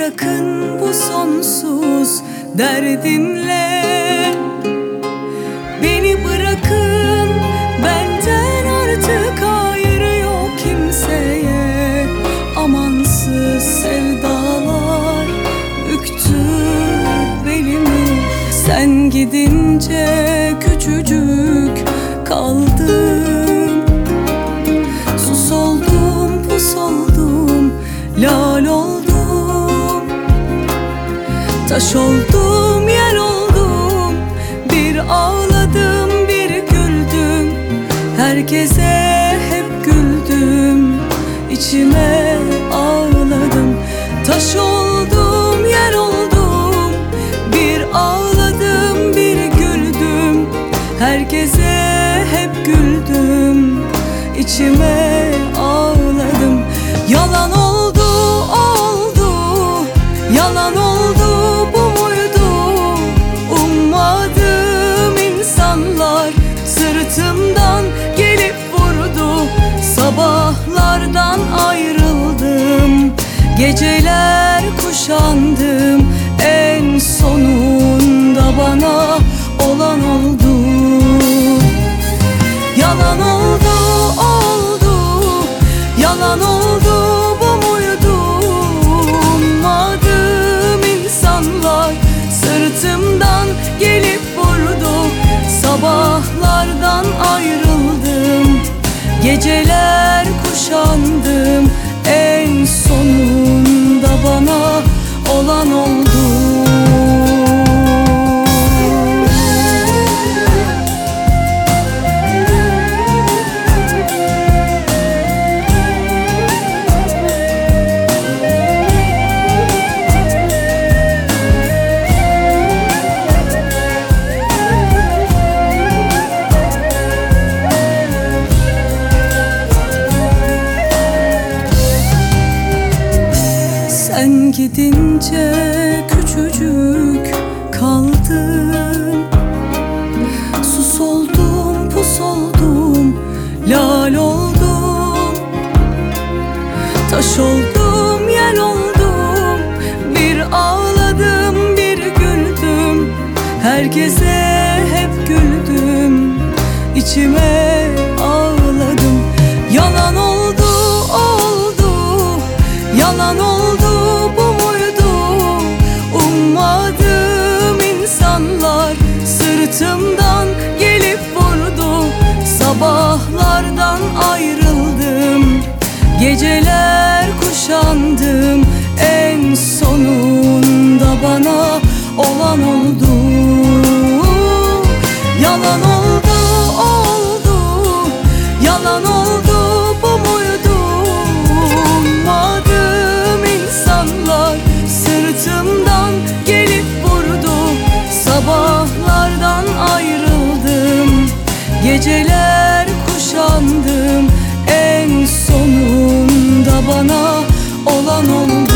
bırakın bu sonsuz derdimle. Beni bırakın, benden artık hayır yok kimseye. Amansız sevdalar büktü belimi. Sen gidince küçücük kaldım. Sus oldum, pus oldum, lal oldum. Taş oldum, yer oldum. Bir ağladım, bir güldüm. Herkese hep güldüm, içime ağladım. Taş oldum, yer oldum. Bir ağladım, bir güldüm. Herkese hep güldüm, içime ağladım. Yalan oldu, oldu. Yalan oldu, bu muydu? Ummadığım insanlar sırtımdan gelip vurdu. Sabahlardan ayrıldım, geceler kuşandım. En sonunda bana olan oldu. Yalan oldu, oldu. Yalan oldu, bu muydu? Ummadığım insanlar sırtımdan gelip vurdu. Sabahlardan ayrıldım, geceler kuşandım. En sonunda bana olan oldu. Sen gidince küçücük kaldım. Sus oldum, pus oldum, lal oldum. Taş oldum, yer oldum. Bir ağladım, bir güldüm. Herkese hep güldüm, içime ağladım. Yalan oldu, oldu. Yalan oldu, bu muydu? Ummadığım insanlar sırtımdan gelip vurdu. Sabahlardan ayrıldım, geceler kuşandım. En sonunda bana olan oldu. Yalan oldu, oldu. Yalan oldu, bu muydu? Ummadığım insanlar sırtımdan gelip vurdu. Sabahlardan ayrıldım, geceler kuşandım. En sonunda bana olan oldu.